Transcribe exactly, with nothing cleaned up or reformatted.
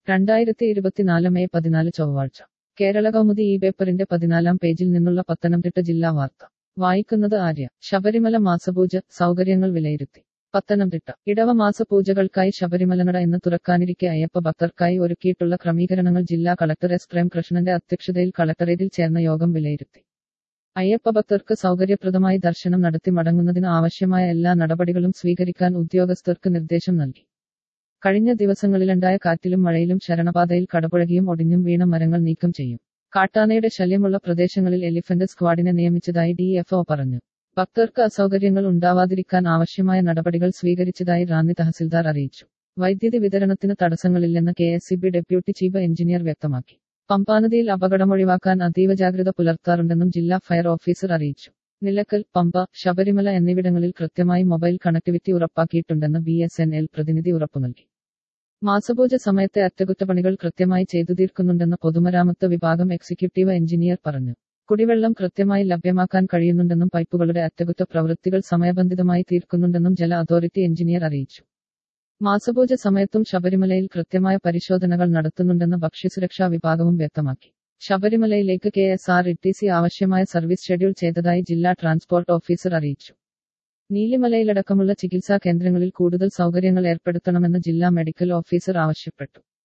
രണ്ടായിരത്തി ഇരുപത്തിനാല് മെയ് പതിനാല് ചൊവ്വാഴ്ച കേരള കൗമുദി ഈ പേപ്പറിന്റെ പതിനാലാം പേജിൽ നിന്നുള്ള പത്തനംതിട്ട ജില്ലാ വാർത്ത വായിക്കുന്നത് ആര്യ. ശബരിമല മാസപൂജ സൗകര്യങ്ങൾ വിലയിരുത്തി. പത്തനംതിട്ട ഇടവ മാസപൂജകൾക്കായി ശബരിമലനട ഇന്ന് തുറക്കാനിരിക്കെ അയ്യപ്പ ഭക്തർക്കായി ഒരുക്കിയിട്ടുള്ള ക്രമീകരണങ്ങൾ ജില്ലാ കളക്ടർ എസ് പ്രേംകൃഷ്ണന്റെ അധ്യക്ഷതയിൽ കളക്ടറേറ്റിൽ ചേർന്ന യോഗം വിലയിരുത്തി. അയ്യപ്പ ഭക്തർക്ക് സൗകര്യപ്രദമായി ദർശനം നടത്തി മടങ്ങുന്നതിന് ആവശ്യമായ എല്ലാ നടപടികളും സ്വീകരിക്കാൻ ഉദ്യോഗസ്ഥർക്ക് നിർദ്ദേശം നൽകി. കഴിഞ്ഞ ദിവസങ്ങളിലുണ്ടായ കാറ്റിലും മഴയിലും ശരണപാതയിൽ കടപുഴകിയും ഒടിഞ്ഞും വീണ മരങ്ങൾ നീക്കം ചെയ്യും. കാട്ടാനയുടെ ശല്യമുള്ള പ്രദേശങ്ങളിൽ എലിഫന്റ് സ്ക്വാഡിനെ നിയമിച്ചതായി ഡി എഫ് ഒ പറഞ്ഞു. ഭക്തർക്ക് അസൗകര്യങ്ങൾ ഉണ്ടാവാതിരിക്കാൻ ആവശ്യമായ നടപടികൾ സ്വീകരിച്ചതായി റാന്നി തഹസിൽദാർ അറിയിച്ചു. വൈദ്യുതി വിതരണത്തിന് തടസ്സങ്ങളില്ലെന്ന് K S E B deputy chief engineer വ്യക്തമാക്കി. പമ്പാനദിയിൽ അപകടമൊഴിവാക്കാൻ അതീവ ജാഗ്രത പുലർത്താറുണ്ടെന്നും ജില്ലാ ഫയർ ഓഫീസർ അറിയിച്ചു. നിലക്കൽ, പമ്പ, ശബരിമല എന്നിവിടങ്ങളിൽ കൃത്യമായി മൊബൈൽ കണക്ടിവിറ്റി ഉറപ്പാക്കിയിട്ടുണ്ടെന്ന് ബി എസ് എൻ എൽ പ്രതിനിധി ഉറപ്പു നൽകി. മാസപൂജ സമയത്തെ അറ്റകുറ്റപ്പണികൾ കൃത്യമായി ചെയ്തു തീർക്കുന്നുണ്ടെന്ന് പൊതുമരാമത്ത് വിഭാഗം എക്സിക്യൂട്ടീവ് എഞ്ചിനീയർ പറഞ്ഞു. കുടിവെള്ളം കൃത്യമായി ലഭ്യമാക്കാൻ കഴിയുന്നുണ്ടെന്നും പൈപ്പുകളുടെ അറ്റകുറ്റ പ്രവൃത്തികൾ സമയബന്ധിതമായി തീർക്കുന്നുണ്ടെന്നും ജല അതോറിറ്റി എഞ്ചിനീയർ അറിയിച്ചു. മാസപൂജ സമയത്തും ശബരിമലയിൽ കൃത്യമായ പരിശോധനകൾ നടത്തുന്നുണ്ടെന്ന് ഭക്ഷ്യസുരക്ഷാ വിഭാഗവും വ്യക്തമാക്കി. ശബരിമലയിലേക്ക് K S R T C സി ആവശ്യമായ സർവീസ് ഷെഡ്യൂൾ ചെയ്തതായി ജില്ലാ ട്രാൻസ്പോർട്ട് ഓഫീസർ അറിയിച്ചു. നീലിമലയിലടക്കമുള്ള ചികിത്സാ കേന്ദ്രങ്ങളിൽ കൂടുതൽ സൗകര്യങ്ങൾ ഏർപ്പെടുത്തണമെന്ന് ജില്ലാ മെഡിക്കൽ ഓഫീസർ ആവശ്യപ്പെട്ടു.